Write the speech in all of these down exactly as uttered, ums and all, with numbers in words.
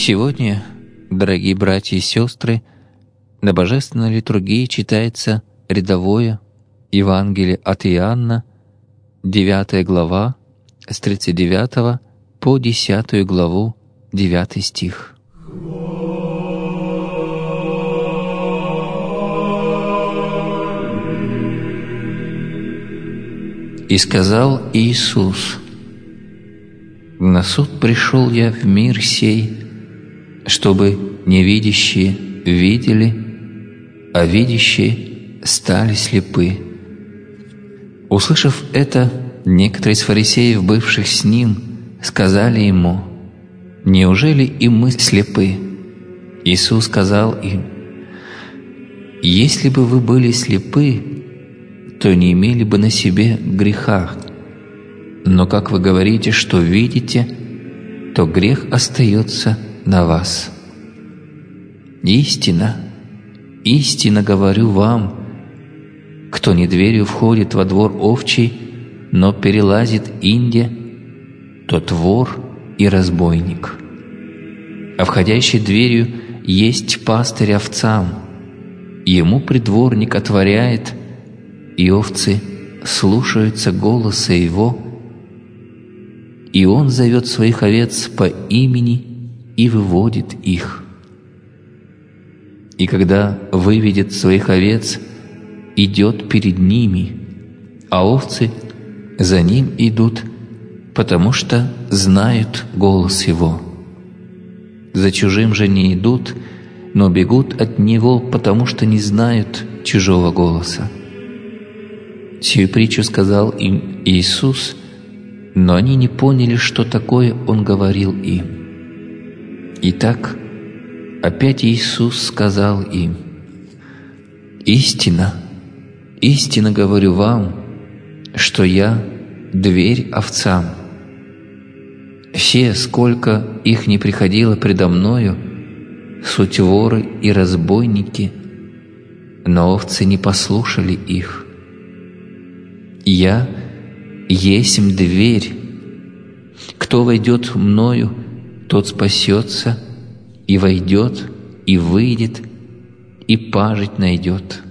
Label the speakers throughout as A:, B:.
A: Сегодня, дорогие братья и сестры, на Божественной литургии читается рядовое Евангелие от Иоанна, девятая глава, с тридцать девятого по десятую главу, девятый стих. «И сказал Иисус: на суд пришел я в мир сей, чтобы невидящие видели, а видящие стали слепы». Услышав это, некоторые из фарисеев, бывших с ним, сказали ему: «Неужели и мы слепы?» Иисус сказал им: «Если бы вы были слепы, то не имели бы на себе греха. Но как вы говорите, что видите, то грех остается на вас. Истина, истинно говорю вам, кто не дверью входит во двор овчий, но перелазит инде, тот вор и разбойник. А входящий дверью есть пастырь овцам, ему преддворник отворяет, и овцы слушаются голоса его, и он зовет своих овец по имени и выводит их. И когда выведет своих овец, идет перед ними, а овцы за ним идут, потому что знают голос его. За чужим же не идут, но бегут от него, потому что не знают чужого голоса». Сию притчу сказал им Иисус, но они не поняли, что такое Он говорил им. Итак, опять Иисус сказал им: «Истина, истинно говорю вам, что Я — дверь овцам. Все, сколько их не приходило предо Мною, суть воры и разбойники, но овцы не послушали их. Я есмь дверь. Кто войдет Мною, тот спасется, и войдет, и выйдет, и пажить найдет».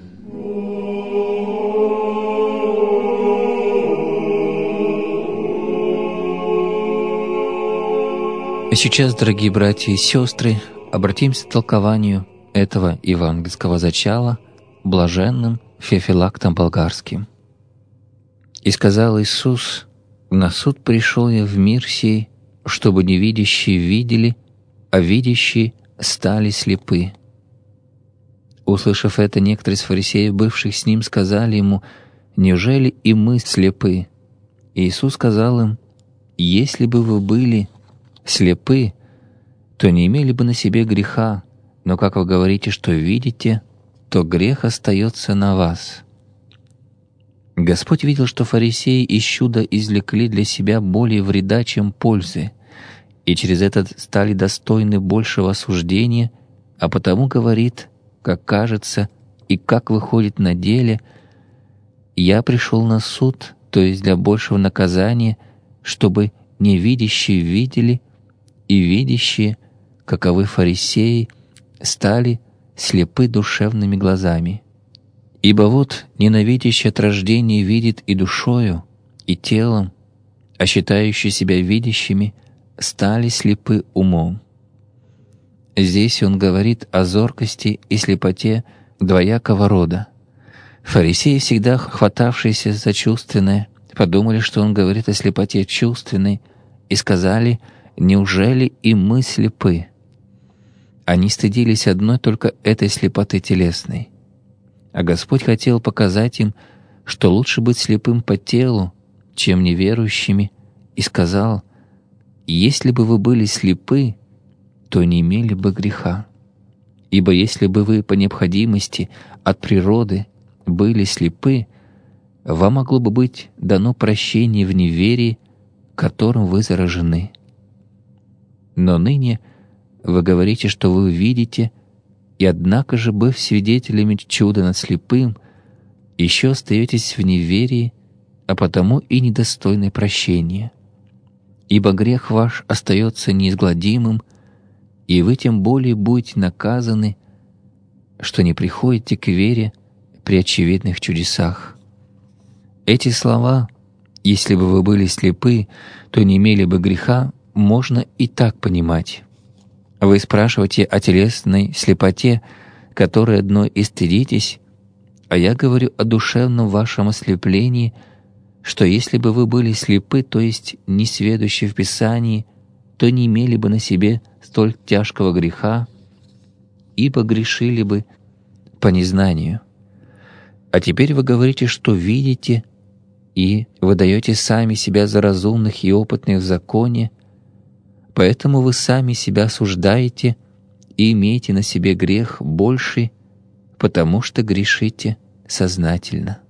A: А сейчас, дорогие братья и сестры, обратимся к толкованию этого евангельского зачала блаженным Феофилактом Болгарским. «И сказал Иисус: на суд пришел я в мир сей, чтобы невидящие видели, а видящие стали слепы». Услышав это, некоторые из фарисеев, бывших с ним, сказали ему: «Неужели и мы слепы?» И Иисус сказал им: «Если бы вы были слепы, то не имели бы на себе греха, но как вы говорите, что видите, то грех остается на вас». Господь видел, что фарисеи из чуда извлекли для себя более вреда, чем пользы, и через это стали достойны большего осуждения, а потому говорит, как кажется и как выходит на деле: «Я пришел на суд, то есть для большего наказания, чтобы невидящие видели, и видящие, каковы фарисеи, стали слепы душевными глазами. Ибо вот ненавидящий от рождения видит и душою, и телом, а считающие себя видящими стали слепы умом». Здесь он говорит о зоркости и слепоте двоякого рода. Фарисеи, всегда хватавшиеся за чувственное, подумали, что он говорит о слепоте чувственной, и сказали: «Неужели и мы слепы?» Они стыдились одной только этой слепоты телесной. А Господь хотел показать им, что лучше быть слепым по телу, чем неверующими, и сказал: «Если бы вы были слепы, то не имели бы греха. Ибо если бы вы по необходимости от природы были слепы, вам могло бы быть дано прощение в неверии, которым вы заражены. Но ныне вы говорите, что вы видите, и однако же, быв свидетелями чуда над слепым, еще остаетесь в неверии, а потому и недостойны прощения. Ибо грех ваш остается неизгладимым, и вы тем более будете наказаны, что не приходите к вере при очевидных чудесах». Эти слова «если бы вы были слепы, то не имели бы греха» можно и так понимать. Вы спрашиваете о телесной слепоте, которой одной и стыдитесь, а я говорю о душевном вашем ослеплении, что если бы вы были слепы, то есть несведущи в Писании, то не имели бы на себе столь тяжкого греха, ибо грешили бы по незнанию. А теперь вы говорите, что видите, и выдаете сами себя за разумных и опытных в законе, поэтому вы сами себя осуждаете и имеете на себе грех больший, потому что грешите сознательно.